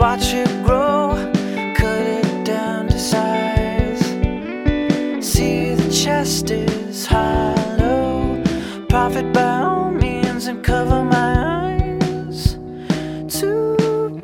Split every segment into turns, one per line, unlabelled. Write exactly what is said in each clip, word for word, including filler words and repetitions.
watch it grow, cut it down to size. See the chest is hollow, profit by all means and cover my eyes. To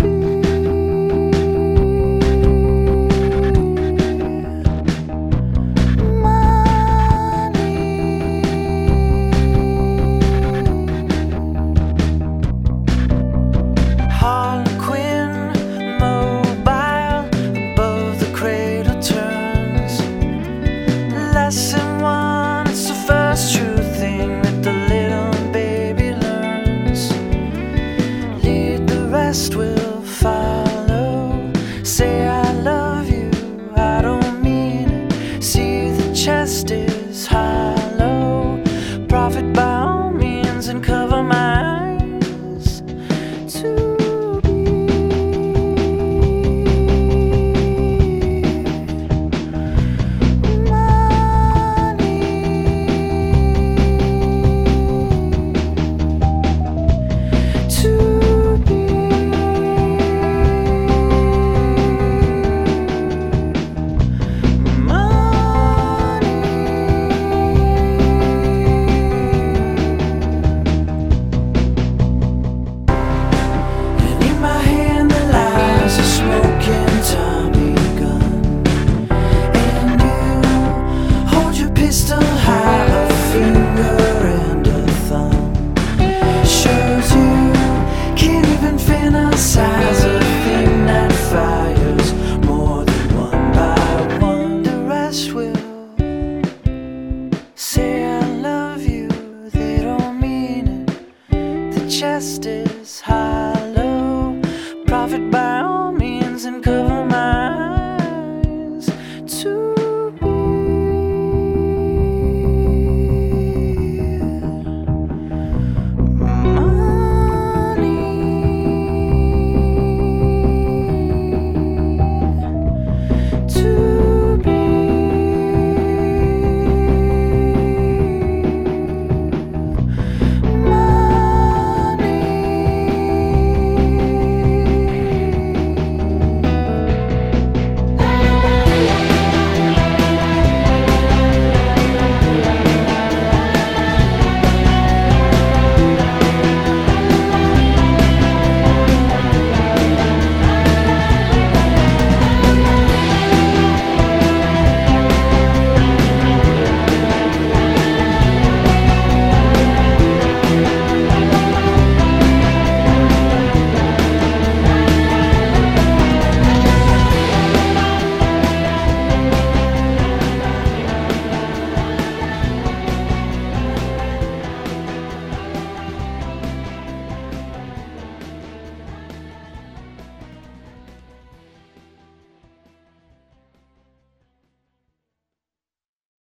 lesson one, it's the first true thing that the little baby learns. Lead, the rest will follow. Say I love you, I don't mean it. See the chest is hollow, profit by all means and cover my eyes. To size of